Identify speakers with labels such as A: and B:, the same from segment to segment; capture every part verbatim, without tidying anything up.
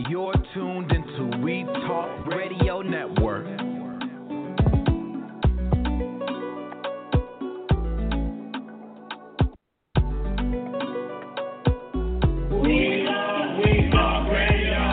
A: You're tuned into We Talk Radio Network.
B: We Talk, We Talk Radio.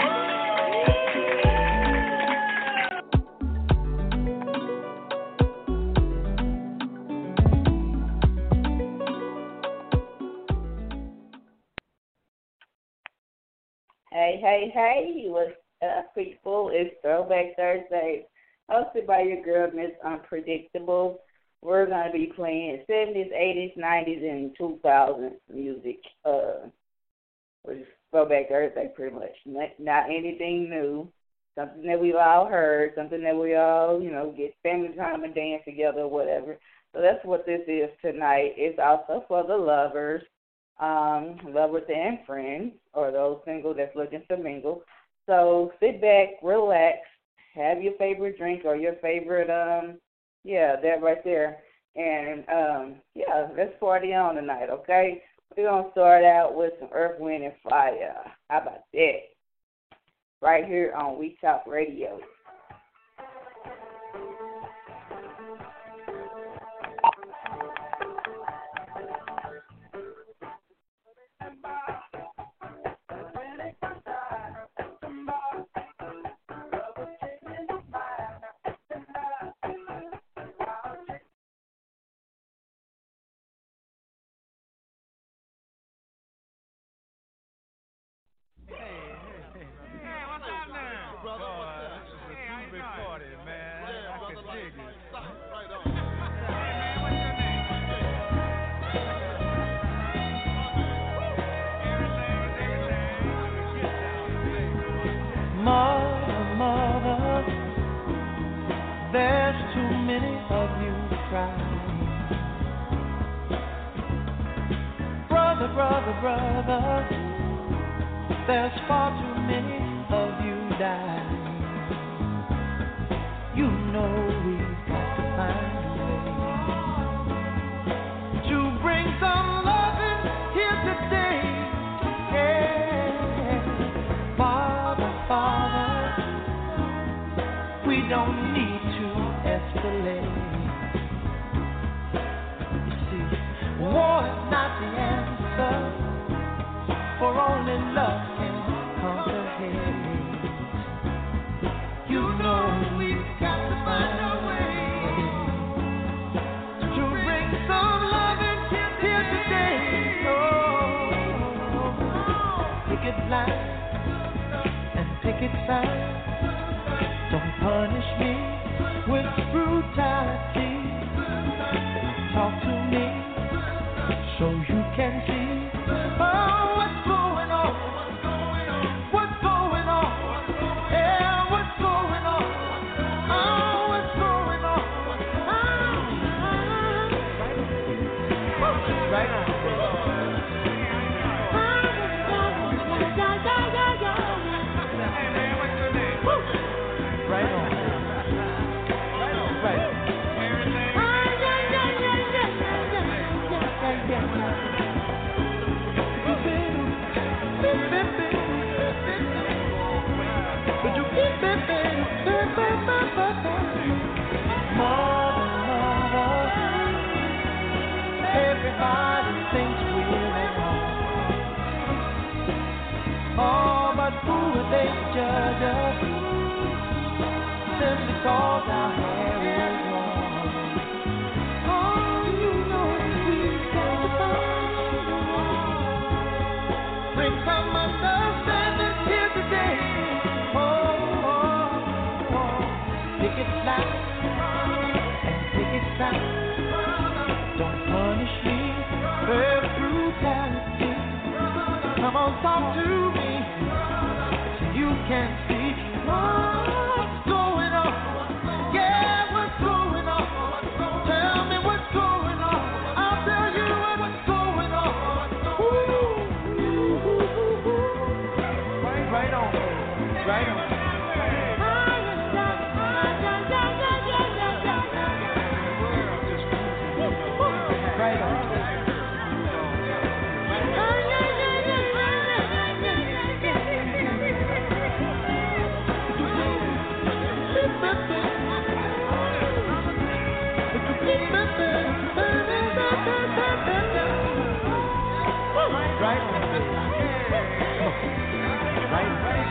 C: Hey, hey, hey, what's up, people? It's Throwback Thursday, hosted by your girl, Miss Unpredictable. We're going to be playing seventies, eighties, nineties, and two thousands music. Uh, which is Throwback Thursday, pretty much. Not, not anything new. Something that we've all heard, something that we all, you know, get family time and dance together or whatever. So that's what this is tonight. It's also for the lovers. Um, lovers and friends, or those single that's looking to mingle. So sit back, relax, have your favorite drink or your favorite, um, yeah, that right there. And, um, yeah, let's party on tonight, okay? We're going to start out with some Earth, Wind, and Fire. How about that? Right here on We Talk Radio.
D: Mother, mother, there's too many of you crying. Brother, brother, brother, there's far too many of you dying. You know we've got to find a way to bring some loving here today. Yeah, Father, Father, we don't need to escalate. You see, war is not the answer, for only love can conquer hate. You know we've got to find a way to bring some loving here today. Oh, picket line and picket sign. Don't punish me with brutality. Talk to me so you can see. Oh, what's going on? What's going on? Yeah, what's going on? Oh, what's going on? Ah, right on. Right on. Right on. Right. Everybody thinks we're at home. Oh, but who would they judge us? Simply cause our hair is long. Oh, you know we've got to find a way. Bring some understanding here today. Oh, oh, oh. Pick it loud and pick it sound. Don't punish me with brutality. Come on, talk to me so you can see what's going on. Yeah, what's going on? Tell me what's going on. I'll tell you what's going on. Ooh. Right on, right on. Right on.
A: right? Right, right.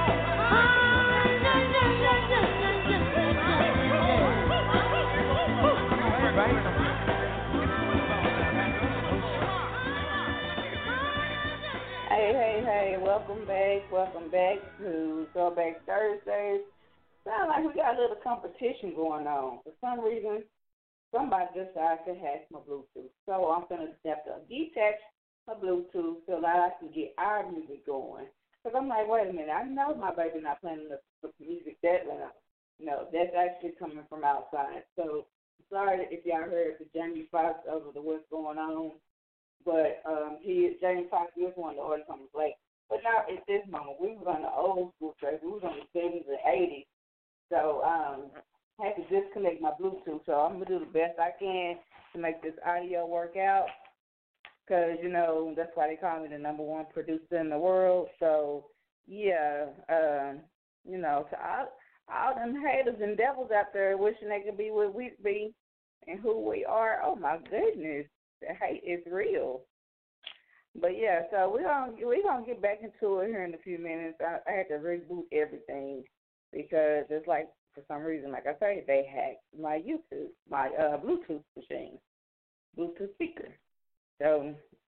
C: Hey, hey, hey, welcome back, welcome back to Throwback Thursdays. Sound like we got a little competition going on. For some reason, somebody decided to hack my Bluetooth. So I'm going to have to detach my Bluetooth so that I can get our music going. Because I'm like, wait a minute, I know my baby not playing the, the music that loud. No, that's actually coming from outside. So sorry if y'all heard the Jamie Foxx over the what's going on. But um, he, Jamie Foxx was one of the artists on the play. But now at this moment, we were on the old school track. We was on the seventies and eighties. So um, I had to disconnect my Bluetooth. So I'm going to do the best I can to make this audio work out. Because, you know, that's why they call me the number one producer in the world. So, yeah, uh, you know, to all, all them haters and devils out there wishing they could be what we be and who we are, oh, my goodness. The hate is real. But, yeah, so we're going we gonna get back into it here in a few minutes. I, I had to reboot everything because it's like, for some reason, like I say, they hacked my YouTube, my uh, Bluetooth machine, Bluetooth speaker. So,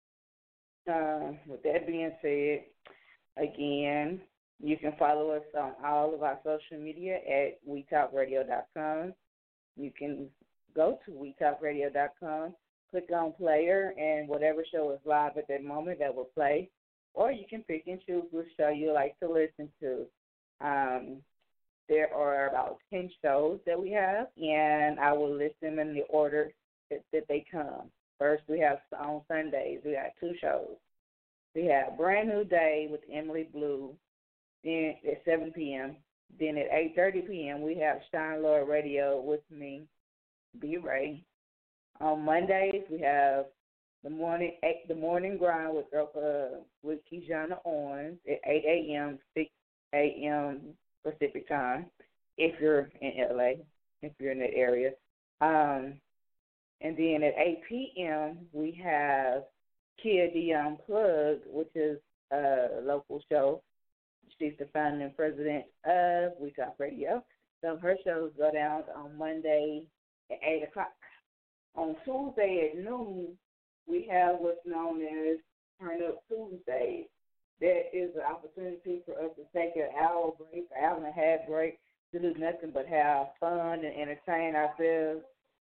C: uh, with that being said, again, you can follow us on all of our social media at we talk radio dot com. You can go to we talk radio dot com. Click on player, and whatever show is live at that moment, that will play. Or you can pick and choose which show you like to listen to. Um, there are about ten shows that we have, and I will list them in the order that, that they come. First, we have on Sundays, we have two shows. We have Brand New Day with Emily Blue then at seven p.m. Then at eight thirty p.m., we have Shine Lord Radio with me, B. Ray. On Mondays, we have the morning the morning grind with uh, with Kijana Owens at eight a.m., six a.m. Pacific time, if you're in L A, if you're in that area. Um, and then at eight p.m., we have Kia D Unplugged, which is a local show. She's the founder and president of We Talk Radio. So her shows go down on Monday at eight o'clock. On Tuesday at noon, we have what's known as Turn Up Tuesday. That is an opportunity for us to take an hour break, an hour and a half break, to do nothing but have fun and entertain ourselves.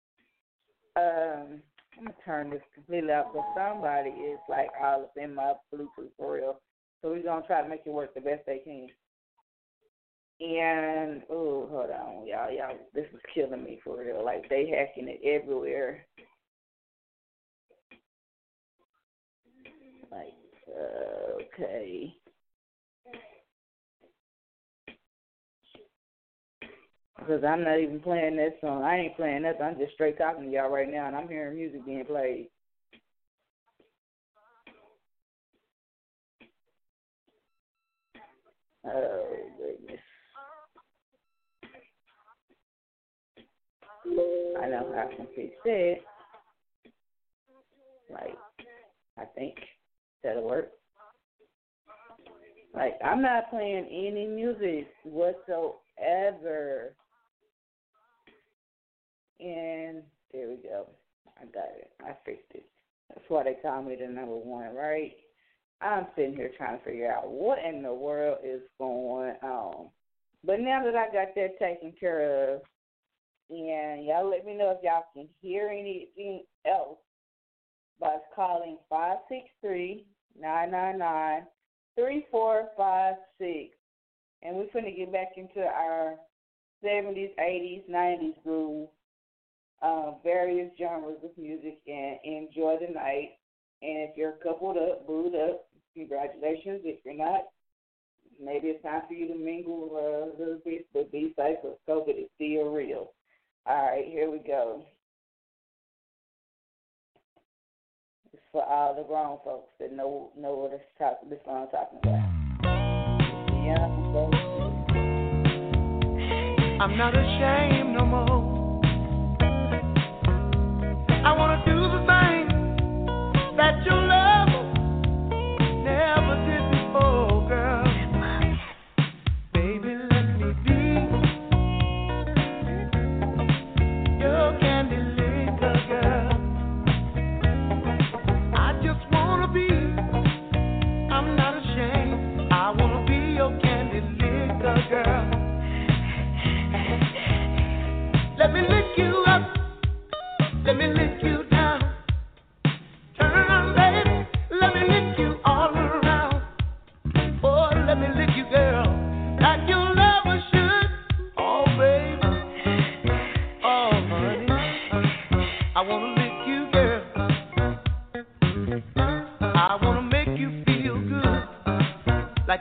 C: Um, I'm going to turn this completely off because somebody is like all up in my Bluetooth for real. So we're going to try to make it work the best they can. And, oh, hold on, y'all. Y'all, this is killing me for real. Like, they hacking it everywhere. Like, uh, okay. Because I'm not even playing that song. I ain't playing that. I'm just straight talking to y'all right now, and I'm hearing music being played. Oh, goodness. I know how I can fix it. Like, I think that'll work. Like, I'm not playing any music whatsoever. And there we go. I got it. I fixed it. That's why they call me the number one, right? I'm sitting here trying to figure out what in the world is going on. But now that I got that taken care of, and y'all let me know if y'all can hear anything else by calling five six three, nine nine nine, three four five six. And we're going to get back into our seventies, eighties, nineties groove, uh, various genres of music, and enjoy the night. And if you're coupled up, booed up, congratulations. If you're not, maybe it's time for you to mingle uh, a little bit, but be safe because COVID is still real. All right, here we go. It's for all the grown folks that know know what this, talk, this song I'm talking about. Yeah,
D: I'm not ashamed no more. I want to do the thing that you love.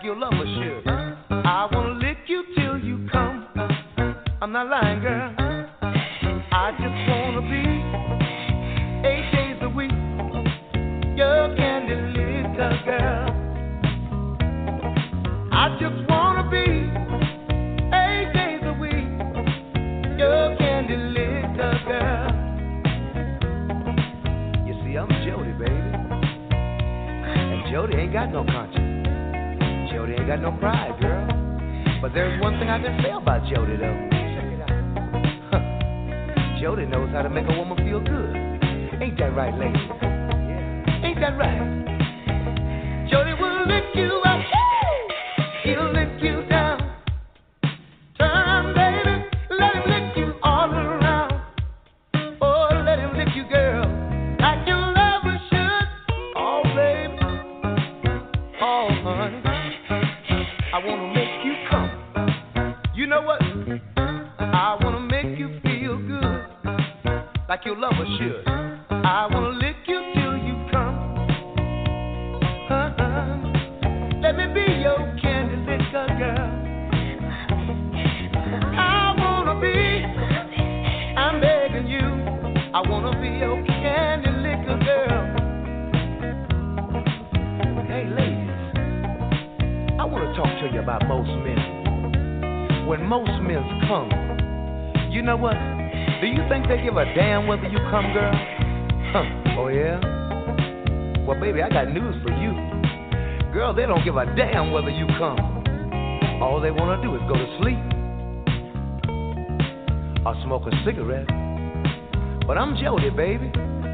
E: like your lover should. I wanna lick you till you come. I'm not lying, girl. I just wanna be eight days a week your candy licker girl. I just wanna be eight days a week your candy licker girl. You see, I'm Jody, baby, and Jody ain't got no conscience. Jody ain't got no pride, girl. But there's one thing I can say about Jody, though. Check it out. Huh. Jody knows how to make a woman feel good. Ain't that right, ladies? Yeah. Ain't that right? Jody will lick you up. He'll lick you down. Turn, baby. Let him lick you all around. Oh, let him lick you, girl, like your lover should. Oh, baby. Oh, honey. I wanna make you come. You know what? I wanna make you feel good, like your lover should. I wanna lick you till you come. Uh-huh. Let me be your candy licker girl. I wanna be, I'm begging you, I wanna be your candy licker girl. Hey ladies, I wanna talk to you about most men. When most men come, you know what? Do you think they give a damn whether you come, girl? Huh? Oh yeah? Well, baby, I got news for you. Girl, they don't give a damn whether you come. All they want to do is go to sleep or smoke a cigarette. But I'm Jody, baby.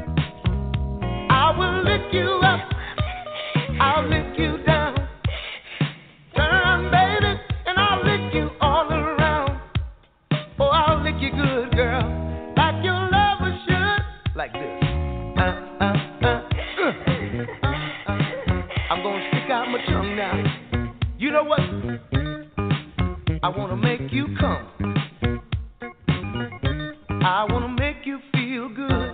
E: I will lick you up. I'll lick you down. Turn, baby, and I'll lick you all around. Oh, I'll lick you good, girl, like your lover should. Like this. Uh, uh, uh, uh. I'm gonna stick out my tongue now. You know what? I wanna make you come. I wanna make you feel good.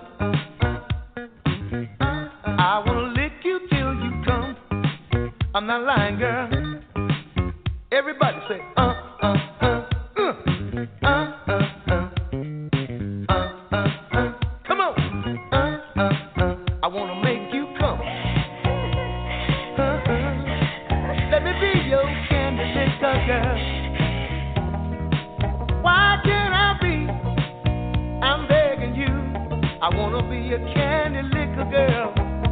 E: I wanna lick you till you come. I'm not lying, girl. Everybody say, uh, uh, uh, uh, uh, uh, uh, uh, uh, uh. Come on, uh, uh, uh. I wanna make you come. Uh, uh. Let me be your candy licker girl. Why can't I be? I'm begging you. I wanna be a candy licker girl.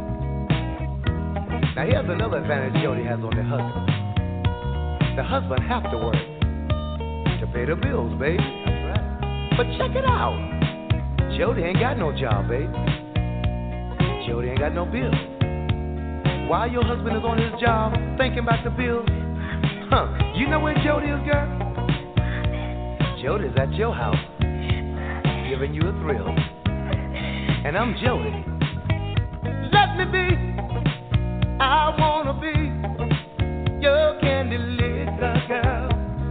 E: Now here's another advantage Jody has on the husband. The husband have to work to pay the bills, baby. That's right. But check it out. Jody ain't got no job, baby. Jody ain't got no bills. While your husband is on his job thinking about the bills, huh? You know where Jody is, girl? Jody's at your house, giving you a thrill. And I'm Jody. Let me be. I wanna be your candy licker girl.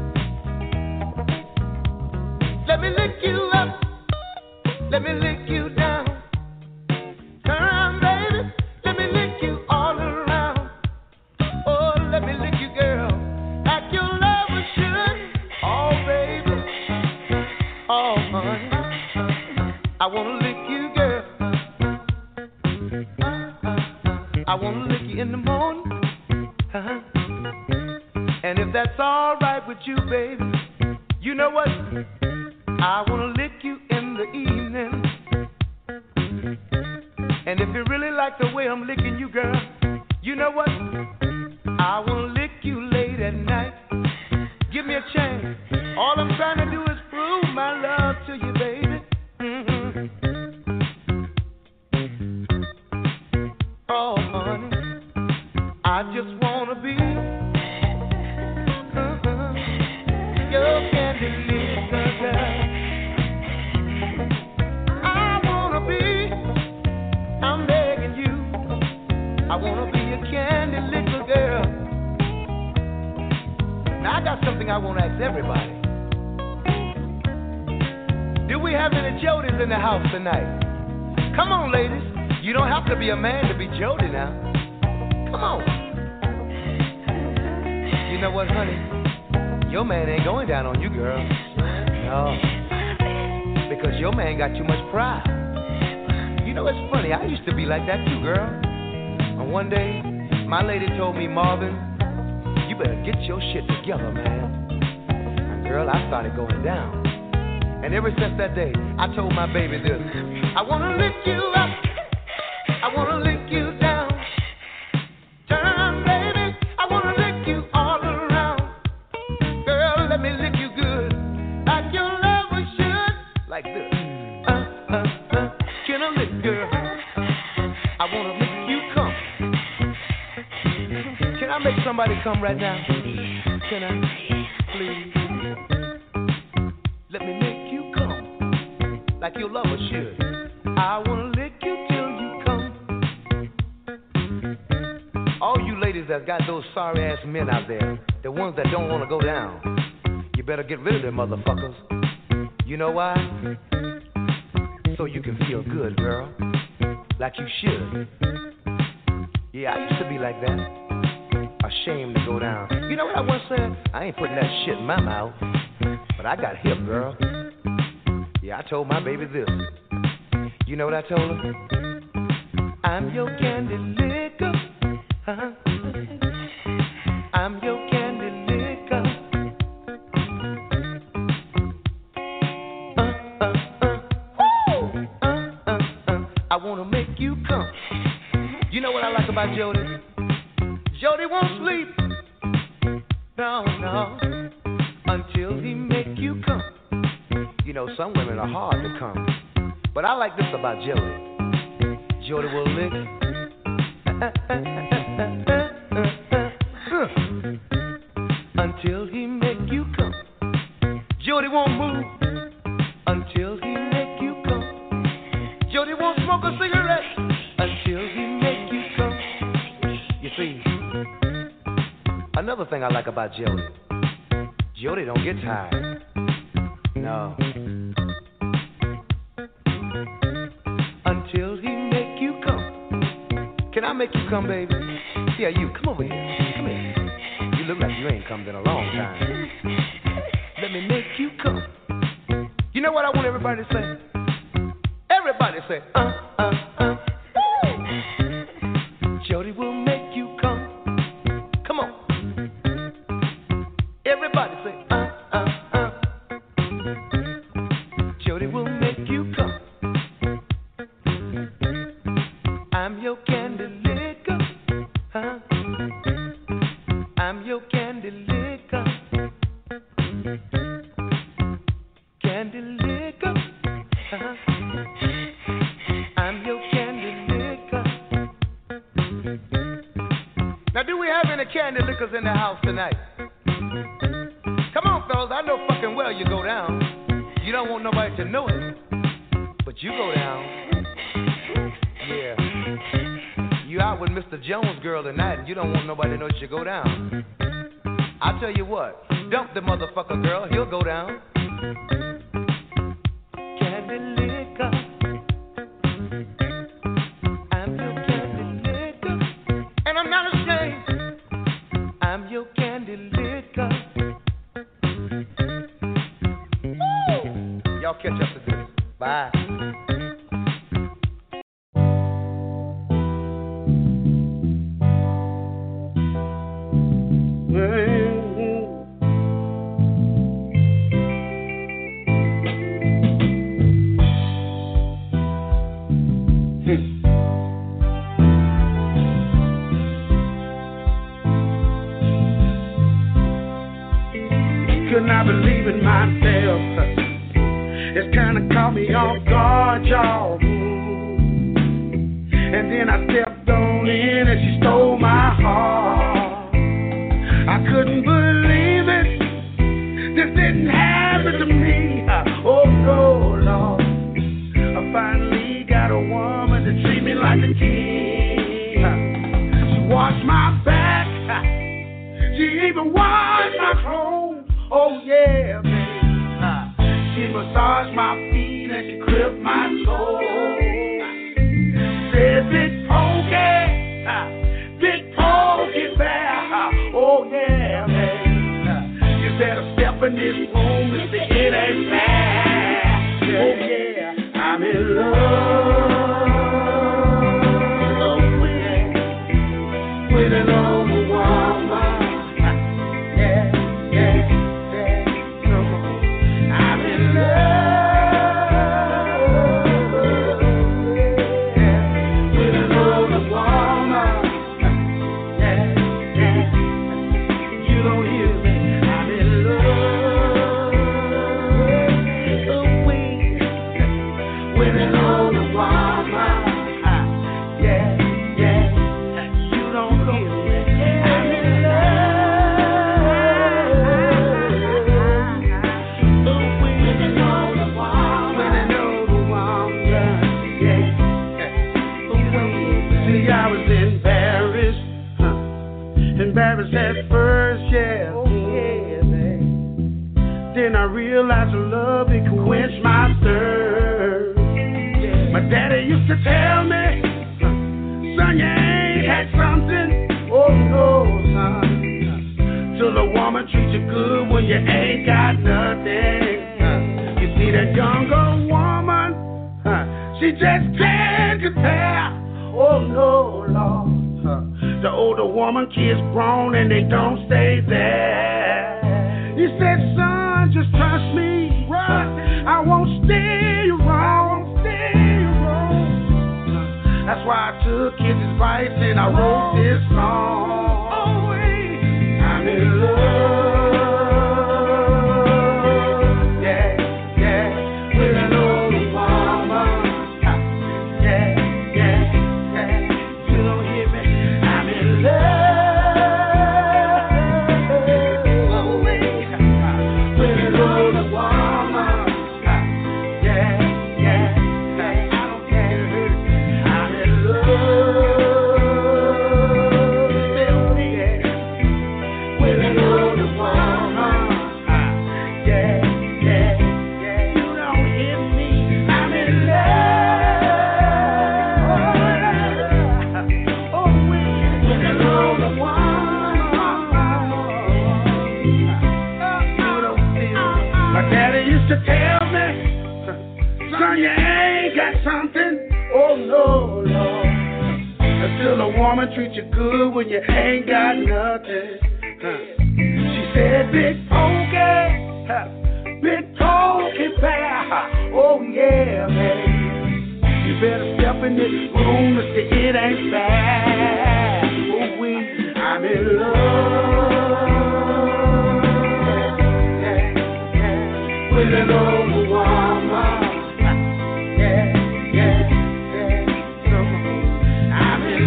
E: Let me lick you up. Let me lick you down. Come, baby. Let me lick you all around. Oh, let me lick you, girl, like your lover should. Oh, baby. Oh, honey. I wanna lick you, girl. I wanna lick you in the morning. Uh-huh. And if that's all right with you, baby, you know what? I wanna lick you in the evening. And if you really like the way I'm licking you, girl, you know what? I wanna lick you late at night. Give me a chance. All I'm trying to do is prove my love to you, baby. Mm-hmm. Oh, honey, I just wanna be uh-huh, your candy licker girl. I wanna be, I'm begging you, I wanna be a candy licker girl. Now I got something I wanna ask everybody. Do we have any Jodys in the house tonight? Come on, ladies. You don't have to be a man to be Jody now. Come on. You know what, honey? Your man ain't going down on you, girl. No. Because your man got too much pride. You know, it's funny. I used to be like that too, girl. And one day, my lady told me, Marvin, you better get your shit together, man. And girl, I started going down. And ever since that day, I told my baby this. I wanna lick you up. I wanna lick you down. Turn, baby. I wanna lick you all around. Girl, let me lick you good, like your lover should. Like this. Uh, uh, uh. Can I lick, girl? I wanna make you come. Can I make somebody come right now? Can I? Please. Let me make you come, like your lover should. I wanna lick you till you come. All you ladies that got those sorry ass men out there, the ones that don't wanna go down, you better get rid of them motherfuckers. You know why? So you can feel good, girl, like you should. Yeah, I used to be like that, ashamed to go down. You know what I once said? I ain't putting that shit in my mouth, but I got hip, girl. Yeah, I told my baby this. You know what I told her? I'm your candy liquor. Uh-huh. I'm your candy liquor. Uh, uh, uh. Woo! Uh, uh, uh. I wanna make you come. You know what I like about Jody? Jody won't sleep. No, no. Until he make you come. You know, some women are hard to come. But I like this about Jody. Jody will lick. Until he make you come. Jody won't move. Until he make you come. Jody won't smoke a cigarette. Until he make you come. You see, another thing I like about Jody. Jody don't get tired. No. Until he make you come. Can I make you come, baby? Yeah, you. Come over here. Come here. You look like you ain't come in a long time. Let me make you come. You know what I want everybody to say? Everybody say, uh, uh, uh. Jody will make you come. Come on. Everybody say, uh, uh, uh. Jody will make you come. I'm your candy liquor. Huh? I'm your candy liquor. Candy liquor. Huh? I'm your candy liquor. Now, do we have any candy liquors in the house tonight? Come on, fellas. I know fucking well you go down. You don't want nobody to know it, but you go down. Yeah. You out with Mister Jones' girl tonight, and you don't want nobody to know that you go down. I tell you what, dump the motherfucker, girl. He'll go down. Candy liquor. I'm your candy liquor, and I'm not ashamed. I'm your candy liquor. Woo! Y'all catch up to this. Bye.
B: Could not believe in myself. It's kinda caught me off guard, y'all. And then I stepped on in and she stole my heart. I couldn't believe it. This didn't happen to me. Oh no, Lord. I finally got a woman to treat me like a king. She washed my back. She even washed my clothes. Oh yeah, baby. She massaged my feet and she gripped my toes. Said big pokey, big pokey bear. Oh yeah, baby. in this room, Mister It ain't fair. Oh yeah, I'm in love with, with an old woman. Yeah, yeah, yeah, come on. I'm in love, yeah, with an old woman. Yeah, yeah, you don't hear me. I'm in love with, with an old woman. Yeah, yeah, you don't hear me. I'm in love with an old woman. With an old woman. Yeah, see, I was embarrassed, huh? Embarrassed at first, yeah. Oh, yeah, babe. Then I realized love, it could quench my thirst. My daddy used to tell me, huh, son, you ain't had something. Oh, no, son. Till a woman treats you good when you ain't got nothing. Huh. You see that younger woman, huh, she just can't compare. Oh, no, Lord. Huh. The older woman, kids grown and they don't stay there. He said, son, just trust me. Huh. I won't steer you wrong. Steer you wrong. Huh. That's why I took his advice and I wrote this song. Oh, wait. I'm in love. Yeah, yeah, with an old woman. Huh. Yeah, yeah, yeah. You don't hear me? I'm in love. Oh, wait. With an old woman. Huh. Yeah, yeah, yeah. I don't care. I'm in love. Yeah. With an old woman. Huh. Yeah, yeah, yeah. You don't hear me? I'm in love. Oh, with an old woman. You don't feel me? My daddy used to tell me, son, you ain't got something. Oh, no, Lord. Until a woman treats you good when you ain't got nothing. Huh. She said, big pokey, huh, big pokey bear. Oh, yeah, baby. You better step in this room, Mister It ain't fair. Oh, we, I'm in love. Yeah, yeah, with an old woman. Yeah, yeah, yeah. Come on. I'm in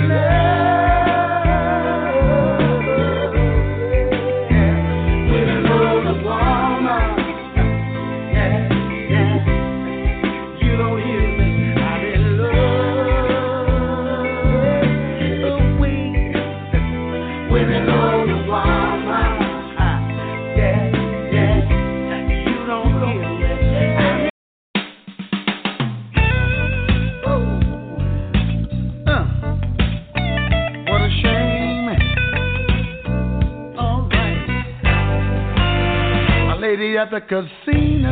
B: love. Yeah, with an old woman. Yeah, yeah. You don't hear me. I'm in love with, with an old woman. Yeah, yeah. You don't hear me. I'm in Uh, what a shame. All right. My lady at the casino,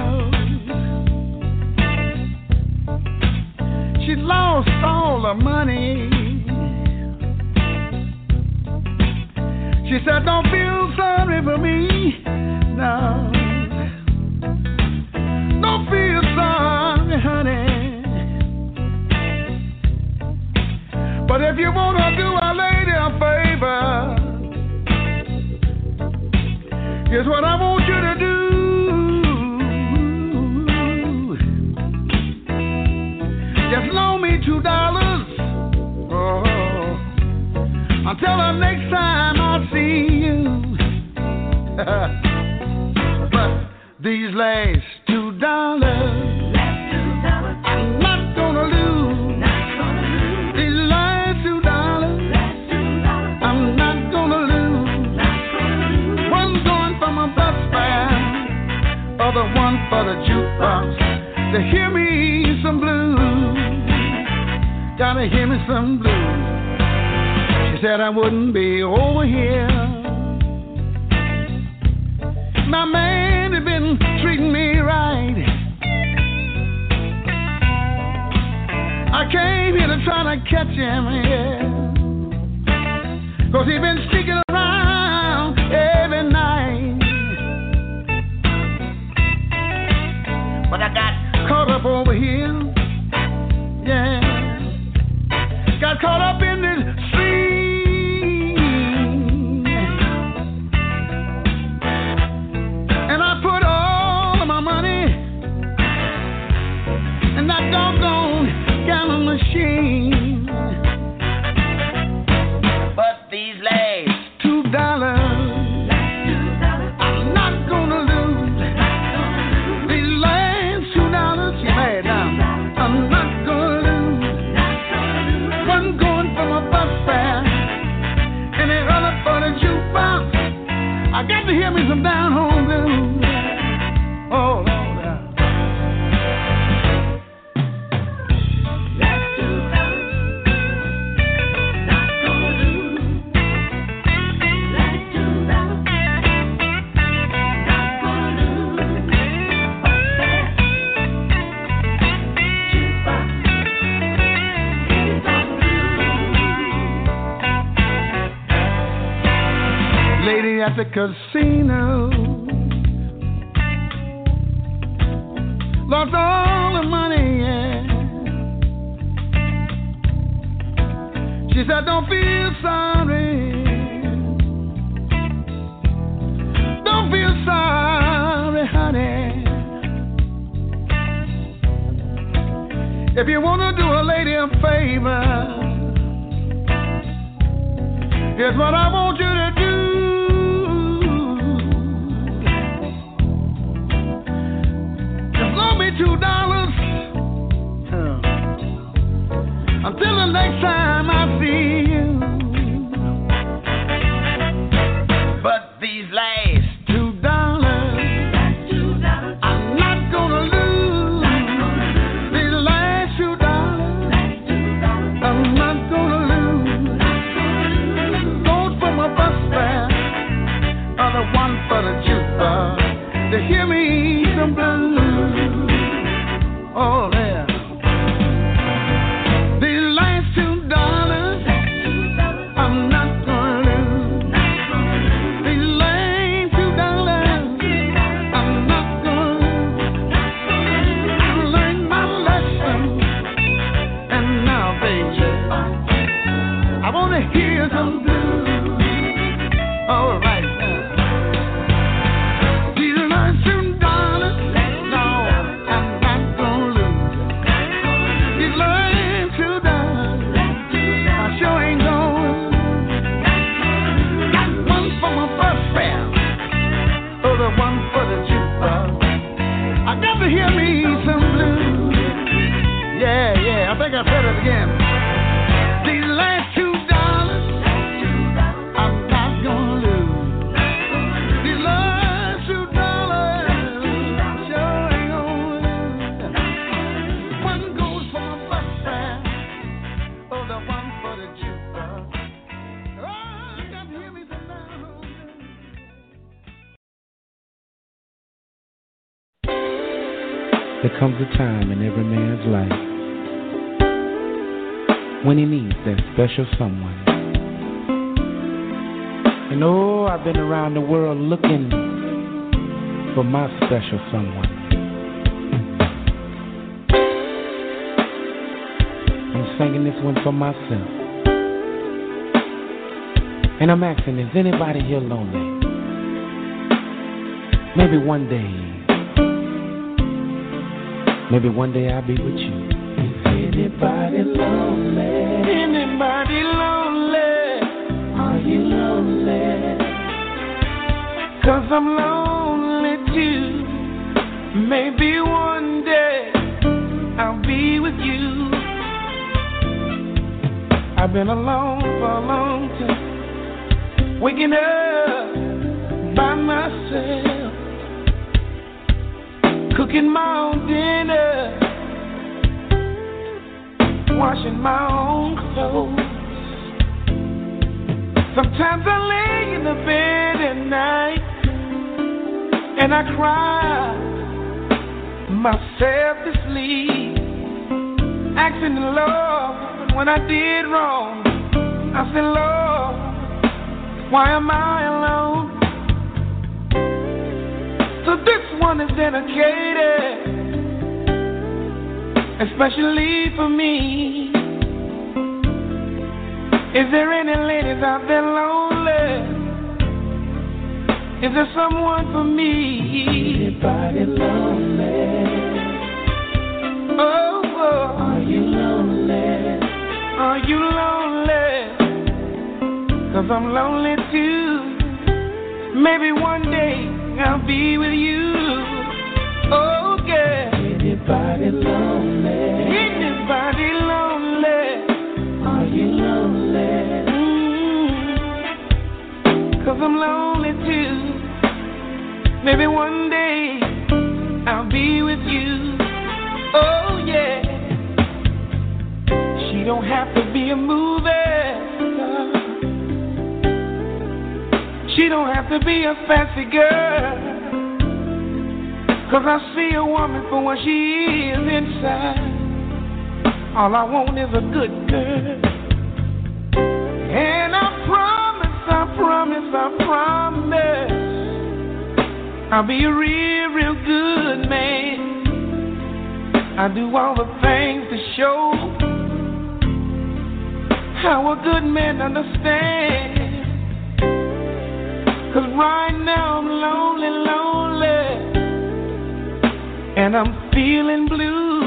B: she lost all her money. She said, don't feel sorry for me. No. Don't feel sorry, honey. But if you want to do a lady a favor, here's what I want you to do. Just loan me two dollars. Oh, until the next time I see you. But these last two dollars, I'm not gonna lose. These last two dollars, I'm not gonna lose. One's going for my best friend, other one for the jukebox to hear me some blues. Gotta hear me some blues. She said I wouldn't be over here. My man had been him, yeah. Cause he been sneaking around every night. But I got caught up over here, yeah. Got caught up in this stream, and I put all of my money in that doggone gallon machine. But these last two dollars, I'm not gonna lose. These last two dollars, yeah, I'm not gonna lose. One going for my bus fare, and the other for the jukebox. I got to hear me some down home blues. Oh, Lord. Lady at the casino lost all the money, yeah. She said, don't feel sorry, don't feel sorry, honey. If you want to do a lady a favor, here's what I want you to do. Two dollars uh, until the next time I see you. But these last two dollars, I'm not gonna lose. These last two dollars, I'm not gonna lose. Those for my bus fare, other one for the jukebox to hear me some blues. Oh, yeah. These last two dollars, I'm not gonna lose. These last two dollars, I'm not gonna lose. I learned my lesson, and now, baby, I wanna hear some blues. All right. These last two dollars, no, I'm not gonna lose. These last two dollars, I sure ain't going. Got one for my bus fare, other one for the jukebox. I got to hear me some blues. Yeah, yeah, I think I said it again. These last two dollars, I'm not gonna lose. These last two dollars, I sure ain't gonna lose. One goes for my bus fare, other one for the jukebox. Oh, I got to hear me some down home blues.
F: There comes a time in every man's life when he needs that special someone. And oh, I've been around the world looking for my special someone. I'm singing this one for myself. And I'm asking, is anybody here lonely? Maybe one day, maybe one day I'll be with you. Is anybody lonely? Anybody lonely? Are you lonely? Cause I'm lonely too. Maybe one day I'll be with you. I've been alone for a long time, waking up by myself, cooking my own dinner, washing my own clothes. Sometimes I lay in the bed at night and I cry myself to sleep, asking the Lord when I did wrong, I said, Lord, why am I alone? So this one is dedicated, especially for me. Is there any ladies out there lonely? Is there someone for me? Anybody lonely? Oh, oh, are you lonely? Are you lonely? 'Cause I'm lonely too. Maybe one day I'll be with you. Oh, yeah. Anybody lonely? Anybody lonely? Are you lonely? Mm-hmm. 'Cause I'm lonely too. Maybe one day I'll be with you. Oh, yeah. She don't have to be a movie. She don't have to be a fancy girl. 'Cause I see a woman for what she is inside. All I want is a good girl. And I promise, I promise, I promise I'll be a real, real good man. I do all the things to show how a good man understands. 'Cause right now I'm lonely, lonely, and I'm feeling blue.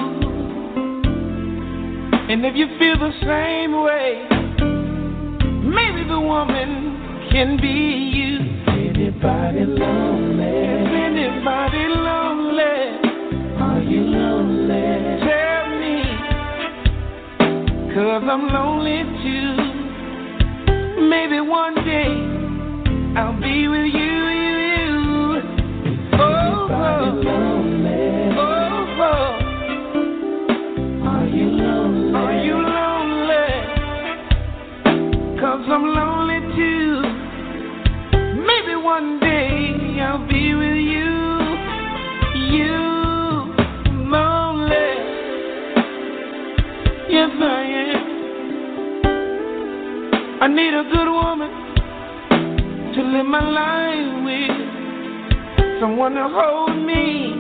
F: And if you feel the same way, maybe the woman can be you. Anybody lonely? Is anybody lonely? Are you lonely? Tell me, 'cause I'm lonely too. Maybe one day I'll be with you, you, you. Oh, oh, lonely? Oh, oh. Are you lonely? Are you lonely? 'Cause I'm lonely too. Maybe one day I'll be with you, you, lonely. Yes, I am. I need a good woman to live my life with, someone to hold me.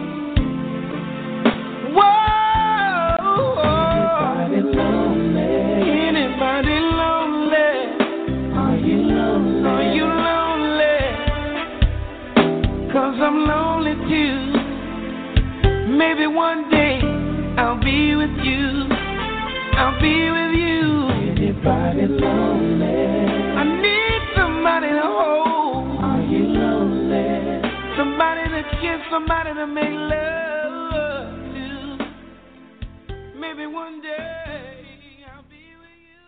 F: Whoa, anybody lonely? Anybody lonely? Are you lonely? Are you lonely? 'Cause I'm lonely too. Maybe one day I'll be with you. I'll be with you. Anybody lonely? I need somebody to hold. Are you lonely? Somebody to kiss, somebody to make love to. Maybe one day I'll be with you,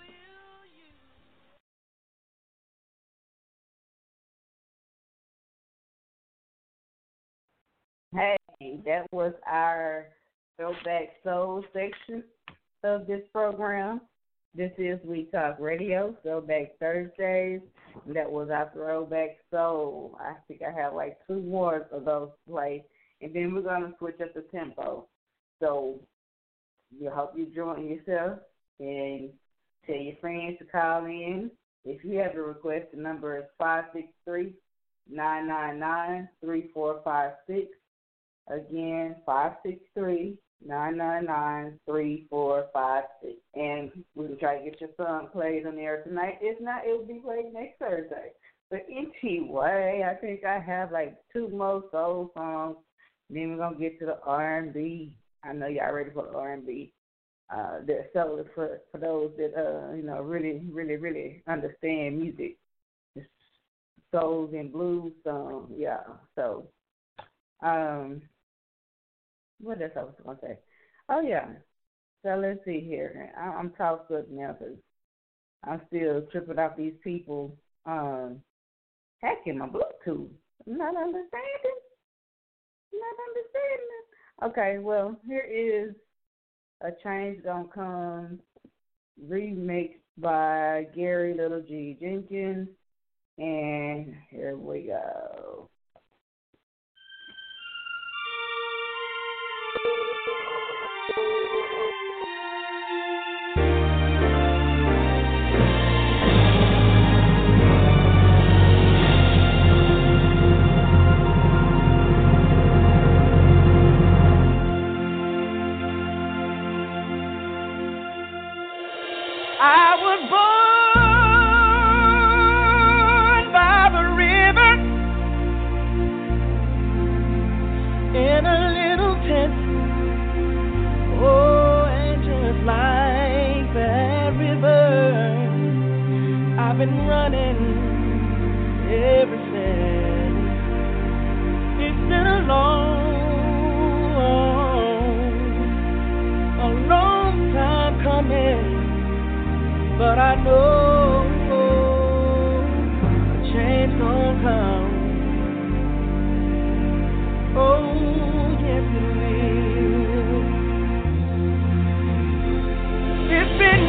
F: you, you.
C: Hey, that was our Throwback Soul section of this program. This is We Talk Radio, Throwback Thursdays. And that was our Throwback Soul. I think I have like two more of those played. And then we're going to switch up the tempo. So we hope you join yourself and tell your friends to call in. If you have a request, the number is five six three, nine nine nine, three four five six. Again, five six three, nine nine nine, three four five six. And we can try to get your song played on the air tonight. If not, it will be played next Thursday. But anyway, I think I have like two more soul songs. Then we're going to get to the R and B. I know y'all ready for the R and B. Uh, that's solely for, for those that, uh, you know, really, really, really understand music. It's souls and blues songs, yeah. So, um, what else I was going to say? Oh, yeah. So let's see here. I, I'm tossed up now because I'm still tripping off these people um, hacking my Bluetooth. I'm not understanding. I'm not understanding. Okay, well, here is A Change Gonna Come, remixed by Gary Little G. Jenkins. And here we go.
F: I know a change gon' come. Oh, yes it will. It's been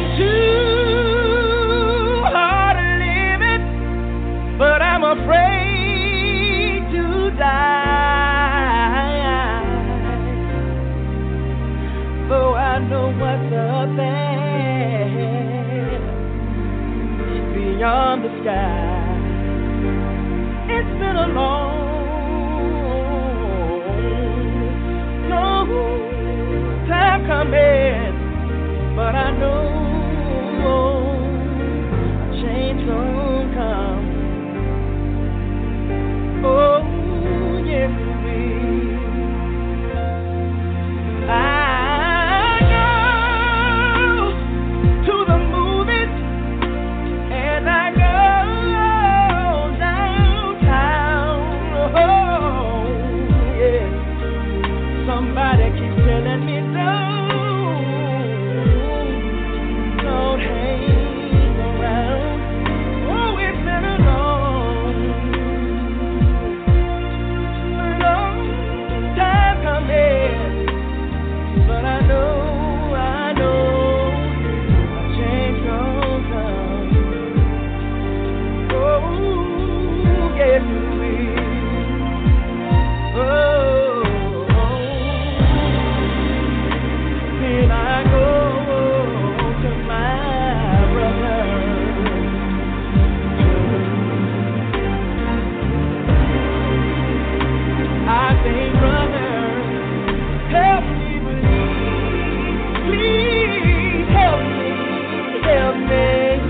F: too hard to live it, but I'm afraid to die. Though I know what's up there beyond the sky. It's been a long, long time coming, but I know a change gon' come. Oh, yes it will. I somebody keeps telling me don't, don't hang around. Oh, it's been a long, long time coming, but I know, I know a change gon' come. Oh, yes it will. Oh. I go to my brother. I say, brother, help me believe. Please help me, help me.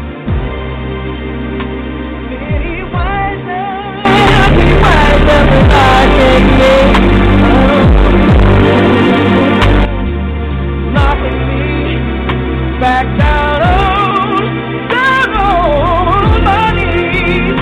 F: Be wiser, be wiser than I can get. Knocking me back down on, down on my knees.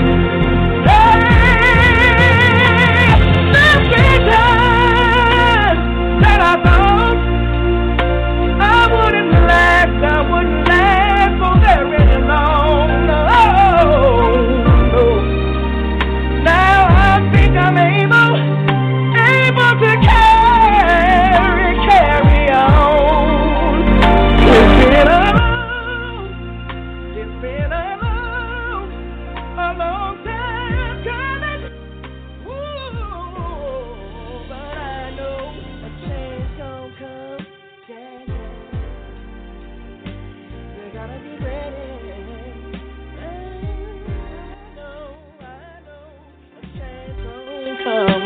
F: Hey, there's been times that I thought I wouldn't last, I wouldn't last for very long. No, no. Now I think I'm able, able to carry, carry on. It's been a long, it's been a long, a long time coming. Ooh, but I know a change gon' come. Yeah, yeah. You gotta be ready. I know, I know a change gon' come.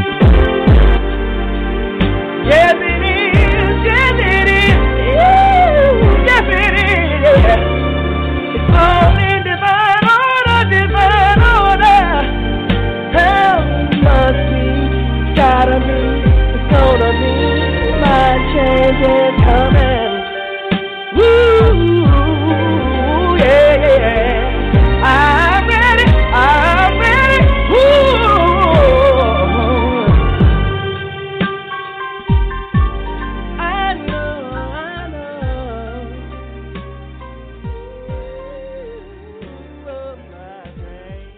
F: Yes, it is. Yes, it is. Yes, it is. It's all in divine order, divine order. Help must be, gotta be, it's gonna be. My change is coming. Woo, yeah, yeah. I'm ready, I'm ready. Woo. I know, I know. Oh, my brain.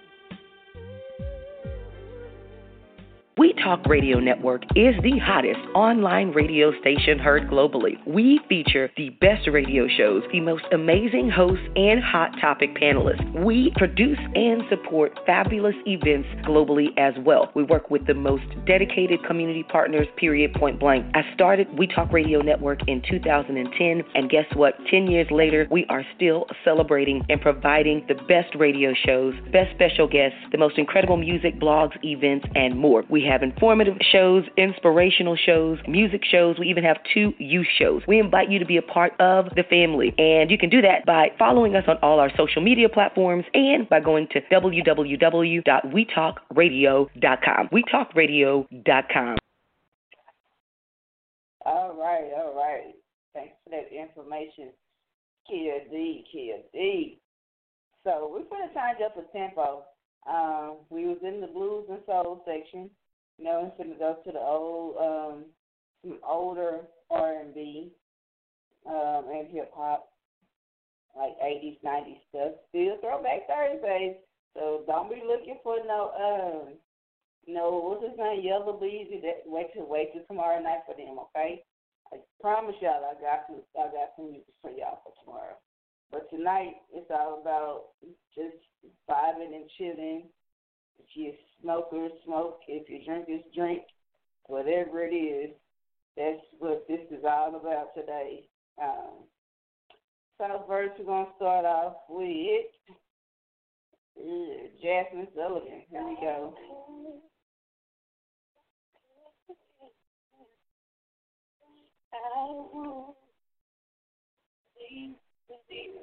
G: We Talk Radio Network is the hottest online radio station heard globally. We feature the best radio shows, the most amazing hosts, and hot topic panelists. We produce and support fabulous events globally as well. We work with the most dedicated community partners, period, point blank. I started We Talk Radio Network in two thousand ten, and guess what? Ten years later, we are still celebrating and providing the best radio shows, best special guests, the most incredible music, blogs, events, and more. We have informative shows, inspirational shows, music shows. We even have two youth shows. We invite you to be a part of the family, and you can do that by following us on all our social media platforms and by going to w w w dot we talk radio dot com. we talk radio dot com.
C: All right, all right. Thanks for that information, Kia D, Kia D. So we're going to change up the tempo. Um, we was in the blues and soul section. You know, we're going to go to the old, um, some older R and B um, and hip hop. like eighties, nineties stuff. Still Throwback Thursdays. So don't be looking for no, um, no, what's his name, Yellow Beezy. That wait till wait till tomorrow night for them, okay? I promise y'all, I got some, I got some music for y'all for tomorrow. But tonight, it's all about just vibing and chilling. If you're a smoker, smoke. If you drink, is drink. Whatever it is, that's what this is all about today. Um, so first, we're going to start off with uh, Jasmine Sullivan. Here we go. I will see you.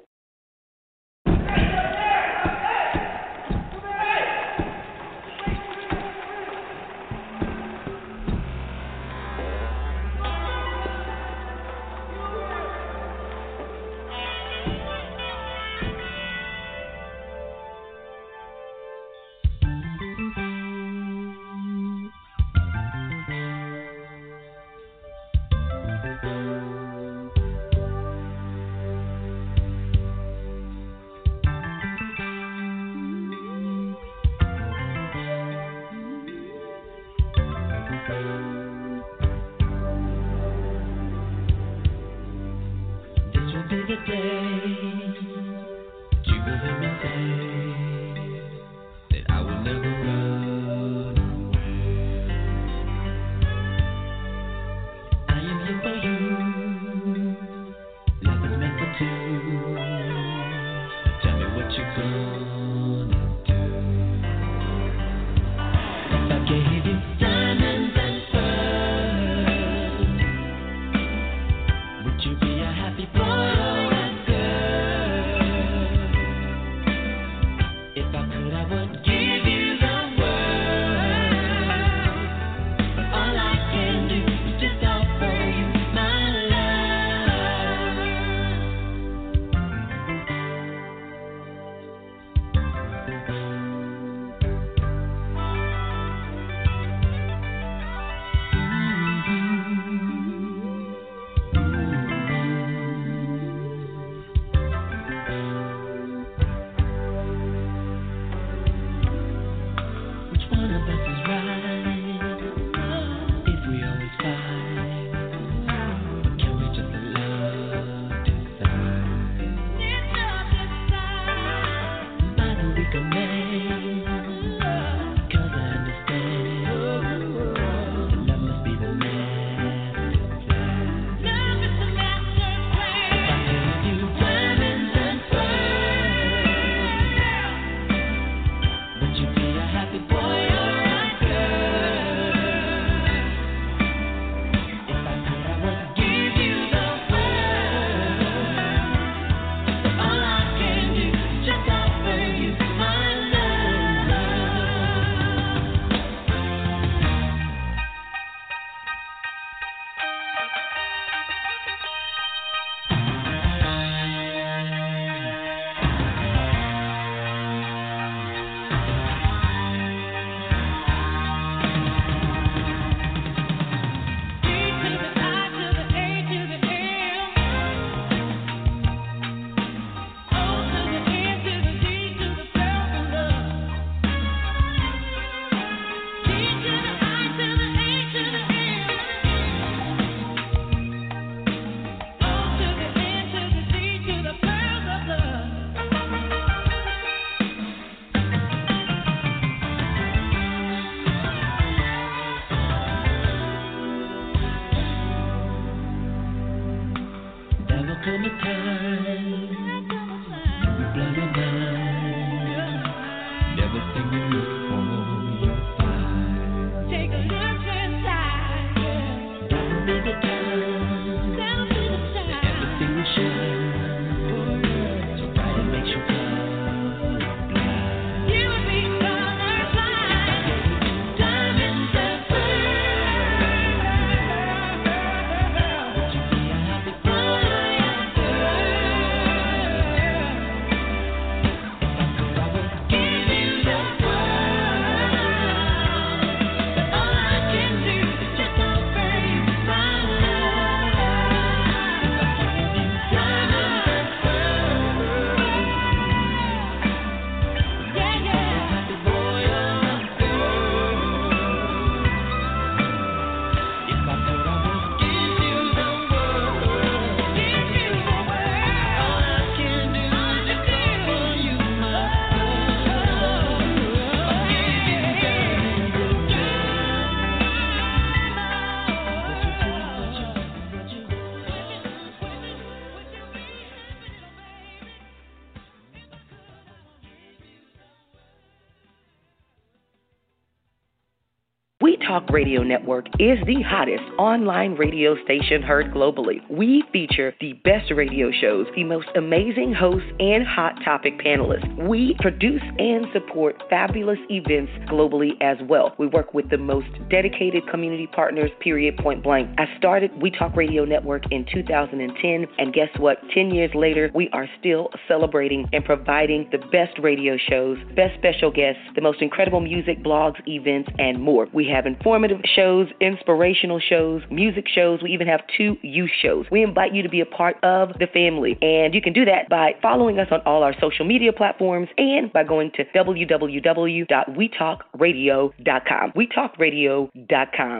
G: Talk Radio Network is the hottest online radio station heard globally. We feature the best radio shows, the most amazing hosts, and hot topic panelists. We produce and support fabulous events globally as well. We work with the most dedicated community partners, period, point blank. I started We Talk Radio Network in two thousand ten, and guess what? Ten years later, we are still celebrating and providing the best radio shows, best special guests, the most incredible music, blogs, events, and more. We have informative shows, inspirational shows, music shows. We even have two youth shows. We invite you to be a part of the family, and you can do that by following us on all our social media platforms and by going to w w w dot we talk radio dot com. we talk radio dot com.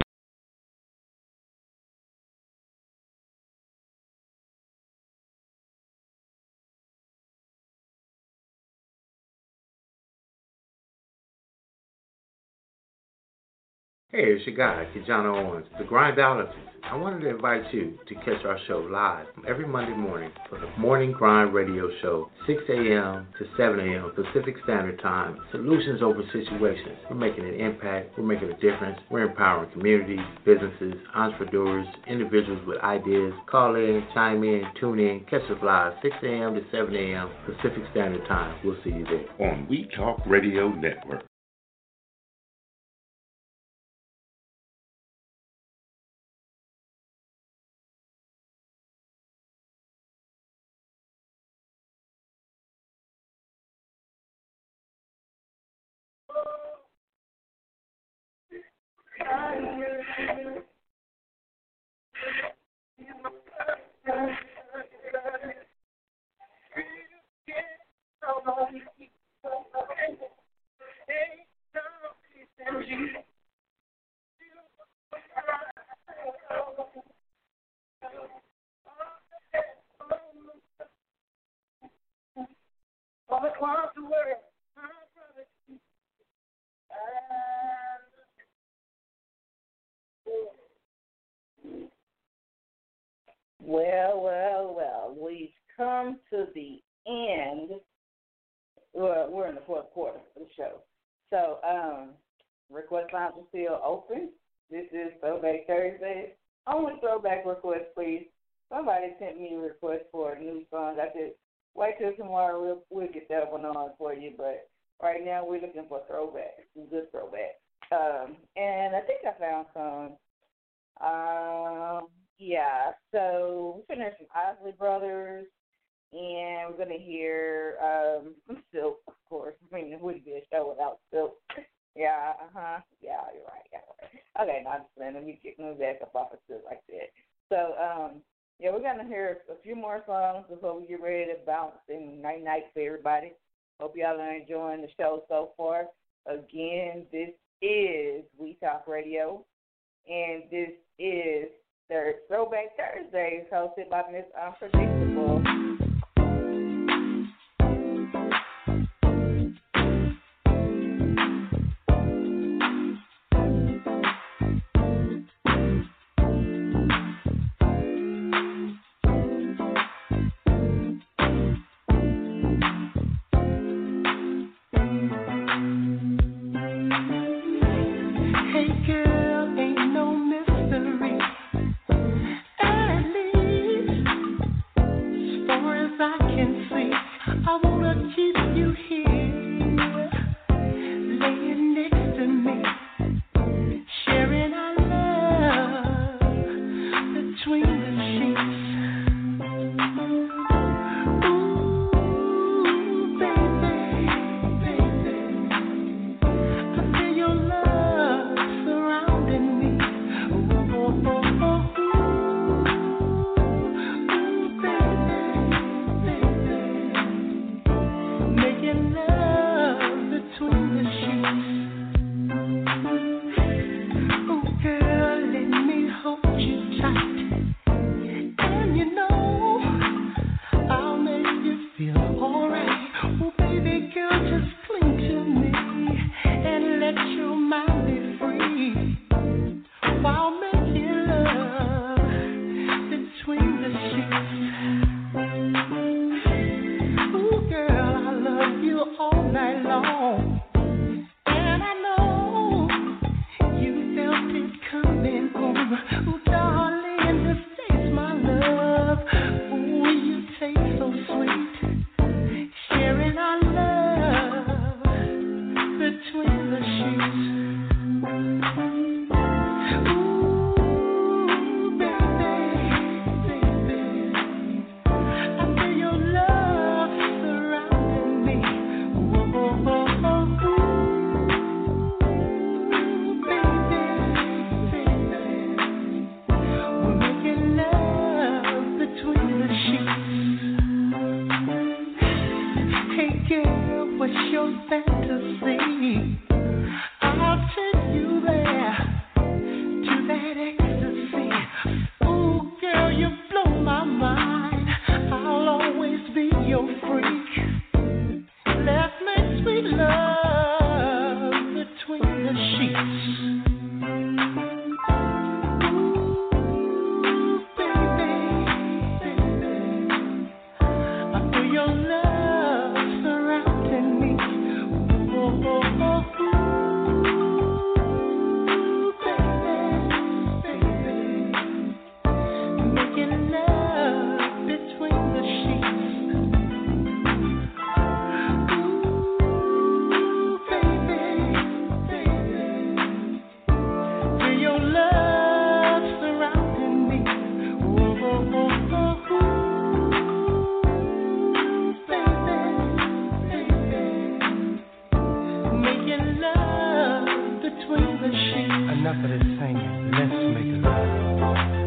H: Hey, it's your guy, Kijana Owens, the Grindologist. I wanted to invite you to catch our show live every Monday morning for the Morning Grind Radio Show, six a.m. to seven a.m. Pacific Standard Time. Solutions over situations. We're making an impact. We're making a difference. We're empowering communities, businesses, entrepreneurs, individuals with ideas. Call in, chime in, tune in, catch us live, six a.m. to seven a.m. Pacific Standard Time. We'll see you there.
I: On We Talk Radio Network.
C: Well, well, well, we've come to the end. Well, we're in the fourth quarter of the show. So, um, request lines are still open. This is Throwback Thursday. Only throwback request, please. Somebody sent me a request for a new song. I said, wait till tomorrow. We'll, we'll get that one on for you. But right now, we're looking for throwbacks, some good throwbacks. Um, and I think I found some. Um, yeah, so we're going to hear some Isley Brothers, and we're going to hear um, some Silk, of course. I mean, it wouldn't be a show without Silk. Yeah, uh-huh. Yeah, you're right. Yeah, right. Okay, now I'm just letting me get me back up off of Silk like that. So, um, yeah, we're going to hear a few more songs before we get ready to bounce, and night-night for everybody. Hope y'all are enjoying the show so far. Again, this is We Talk Radio, and this is their Throwback Thursdays, hosted by Miss Unpredictable.
D: For
F: love between the sheets.
A: Enough of this singing. Let's make love.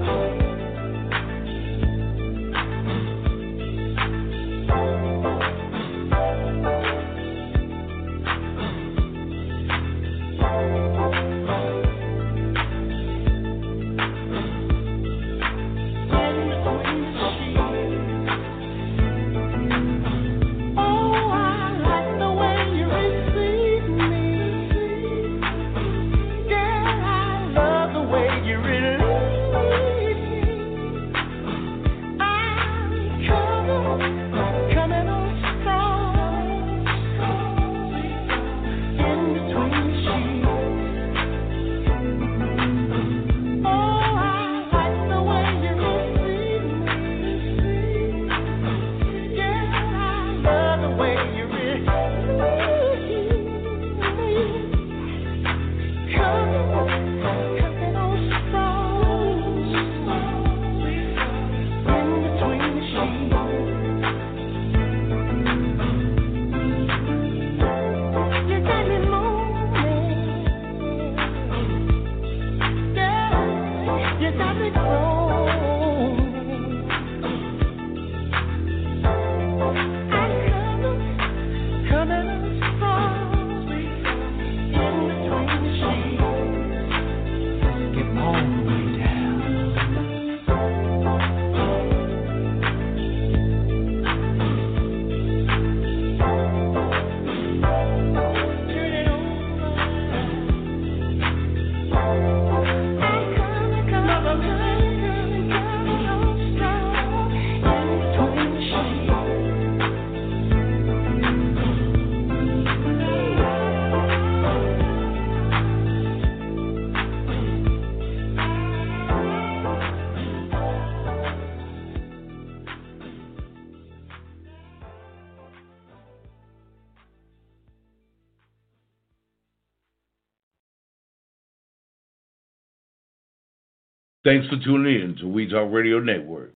J: Thanks for tuning in to We Talk Radio Network.